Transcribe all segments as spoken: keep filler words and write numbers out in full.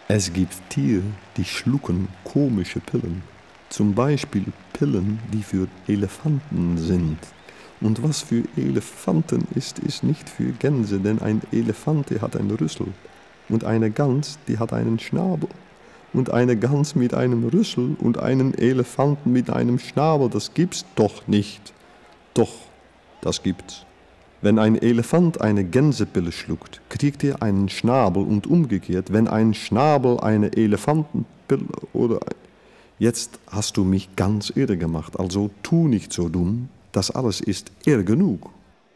Es gibt Tiere, die schlucken komische Pillen. Zum Beispiel Pillen, die für Elefanten sind. Und was für Elefanten ist, ist nicht für Gänse, denn ein Elefant, der hat einen Rüssel. Und eine Gans, die hat einen Schnabel. Und eine Gans mit einem Rüssel und einen Elefanten mit einem Schnabel, das gibt's doch nicht. Doch, das gibt's. Wenn ein Elefant eine Gänsepille schluckt, kriegt er einen Schnabel und umgekehrt, wenn ein Schnabel eine Elefantenpille oder... Jetzt hast du mich ganz irre gemacht, also tu nicht so dumm, das alles ist irr genug.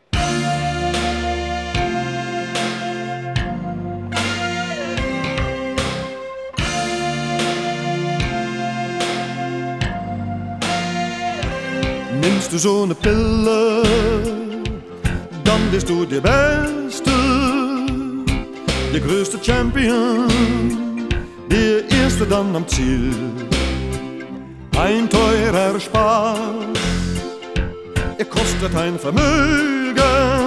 Nimmst du so eine Pille, dann bist du der Beste, der größte Champion, der Erste dann am Ziel. Ein teurer Spaß, er kostet ein Vermögen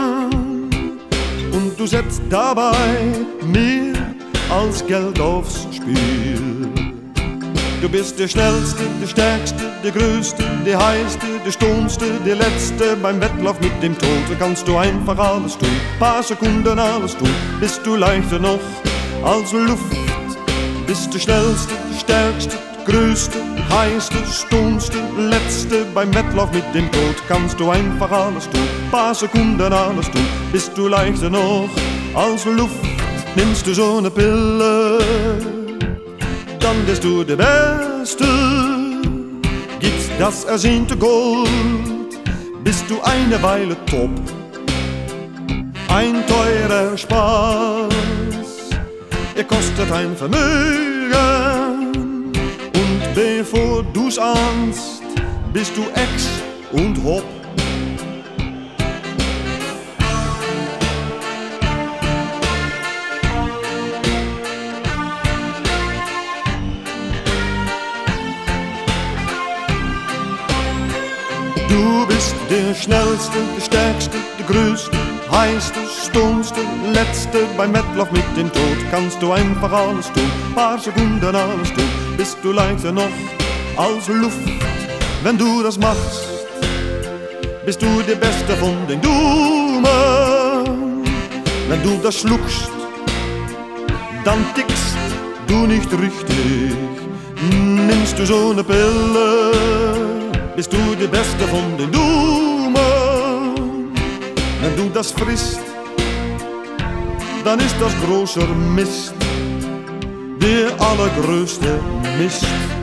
und du setzt dabei mehr als Geld aufs Spiel. Du bist der Schnellste, der Stärkste, der Größte, der Heißste, der Sturmste, der Letzte beim Wettlauf mit dem Tod. Da kannst du einfach alles tun, paar Sekunden alles tun, bist du leichter noch als Luft. Bist der Schnellste, der Stärkste, der Größte, Heißste, Sturmste, Letzte beim Wettlauf mit dem Tod. Kannst du einfach alles tun, paar Sekunden alles tun, bist du leichter noch als Luft. Nimmst du so eine Pille, dann bist du der Beste. Gibt's das ersehnte Gold, bist du eine Weile top. Ein teurer Spaß, er kostet ein Vermögen. Und bevor du's ahnst, bist du Ex und Hop. Du bist der Schnellste, der Stärkste, der Größte, Heißte, Sturmste, Letzte beim Wettlauf mit dem Tod. Kannst du einfach alles tun, paar Sekunden alles tun, bist du leichter noch als Luft. Wenn du das machst, bist du der Beste von den Dummen. Wenn du das schluckst, dann tickst du nicht richtig. Nimmst du so eine Pille, bist du der Beste von den Dummen. Wenn du das frisst, dann ist das großer Mist, der allergrößte Mist.